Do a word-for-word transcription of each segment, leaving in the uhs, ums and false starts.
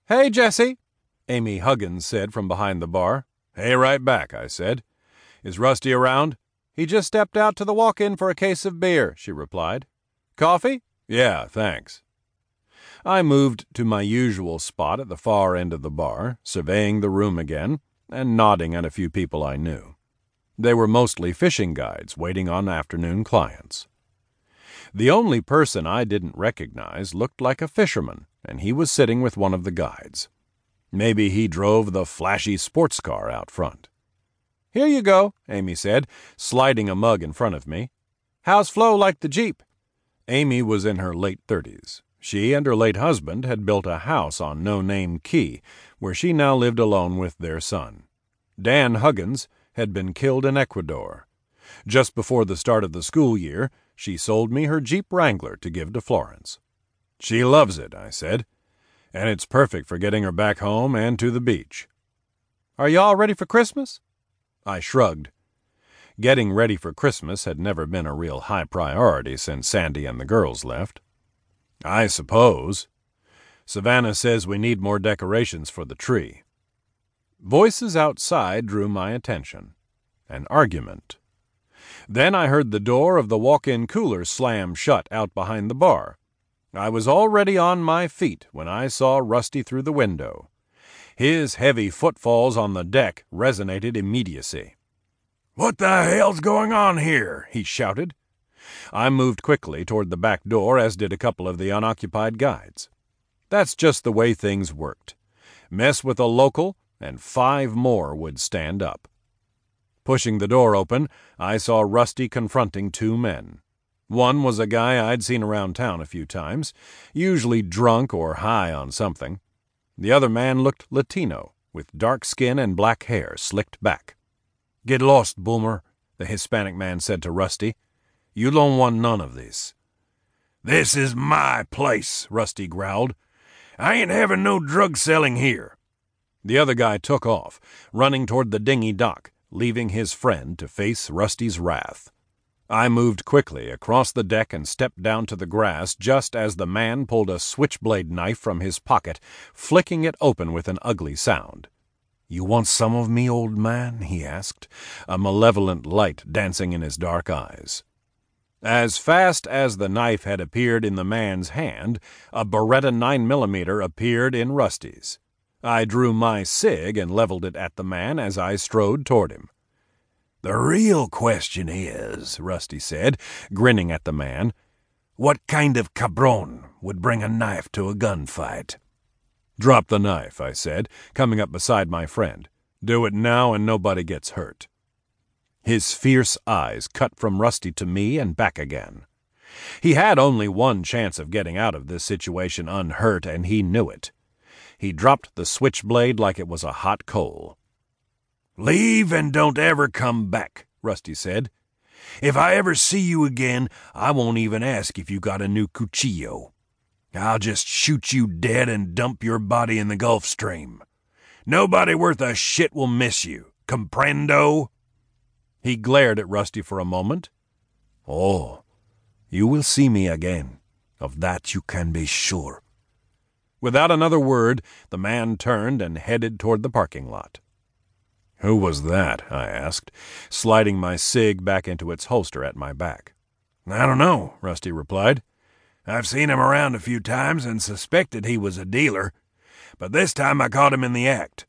"Hey, Jesse," Amy Huggins said from behind the bar. "Hey, right back," I said. "Is Rusty around?" "He just stepped out to the walk-in for a case of beer," she replied. "Coffee?" "Yeah, thanks." I moved to my usual spot at the far end of the bar, surveying the room again, and nodding at a few people I knew. They were mostly fishing guides waiting on afternoon clients. The only person I didn't recognize looked like a fisherman, and he was sitting with one of the guides. Maybe he drove the flashy sports car out front. "Here you go," Amy said, sliding a mug in front of me. "How's Flo like the Jeep?" Amy was in her late thirties. She and her late husband had built a house on No Name Key, where she now lived alone with their son. Dan Huggins had been killed in Ecuador. Just before the start of the school year, she sold me her Jeep Wrangler to give to Florence. "She loves it," I said, "and it's perfect for getting her back home and to the beach." "Are you all ready for Christmas?" I shrugged. Getting ready for Christmas had never been a real high priority since Sandy and the girls left. "I suppose. Savannah says we need more decorations for the tree." Voices outside drew my attention. An argument. Then I heard the door of the walk-in cooler slam shut out behind the bar. I was already on my feet when I saw Rusty through the window. His heavy footfalls on the deck resonated immediacy. "What the hell's going on here?" he shouted. I moved quickly toward the back door, as did a couple of the unoccupied guides. That's just the way things worked. Mess with a local, and five more would stand up. Pushing the door open, I saw Rusty confronting two men. One was a guy I'd seen around town a few times, usually drunk or high on something. The other man looked Latino, with dark skin and black hair slicked back. "Get lost, Boomer," the Hispanic man said to Rusty. "You don't want none of this." "This is my place," Rusty growled. "I ain't having no drug selling here." The other guy took off, running toward the dinghy dock, leaving his friend to face Rusty's wrath. I moved quickly across the deck and stepped down to the grass just as the man pulled a switchblade knife from his pocket, flicking it open with an ugly sound. "You want some of me, old man?" he asked, a malevolent light dancing in his dark eyes. As fast as the knife had appeared in the man's hand, a Beretta nine millimeter appeared in Rusty's. I drew my cig and leveled it at the man as I strode toward him. "The real question is," Rusty said, grinning at the man, "what kind of cabron would bring a knife to a gunfight?" "Drop the knife," I said, coming up beside my friend. "Do it now and nobody gets hurt." His fierce eyes cut from Rusty to me and back again. He had only one chance of getting out of this situation unhurt, and he knew it. He dropped the switchblade like it was a hot coal. "Leave and don't ever come back," Rusty said. "If I ever see you again, I won't even ask if you got a new cuchillo. I'll just shoot you dead and dump your body in the Gulf Stream. Nobody worth a shit will miss you. Comprendo?" He glared at Rusty for a moment. "Oh, you will see me again. Of that you can be sure." Without another word, the man turned and headed toward the parking lot. "Who was that?" I asked, sliding my cig back into its holster at my back. "I don't know," Rusty replied. "I've seen him around a few times and suspected he was a dealer, but this time I caught him in the act."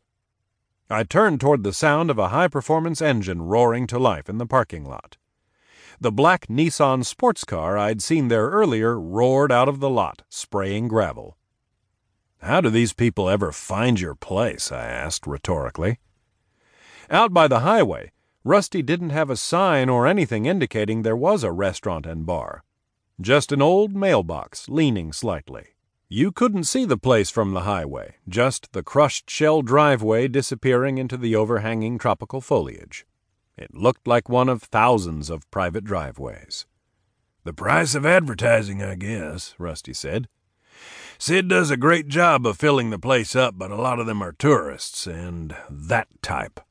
I turned toward the sound of a high-performance engine roaring to life in the parking lot. The black Nissan sports car I'd seen there earlier roared out of the lot, spraying gravel. "How do these people ever find your place?" I asked rhetorically. Out by the highway, Rusty didn't have a sign or anything indicating there was a restaurant and bar. Just an old mailbox leaning slightly. You couldn't see the place from the highway, just the crushed shell driveway disappearing into the overhanging tropical foliage. It looked like one of thousands of private driveways. "The price of advertising, I guess," Rusty said. "Sid does a great job of filling the place up, but a lot of them are tourists, and that type."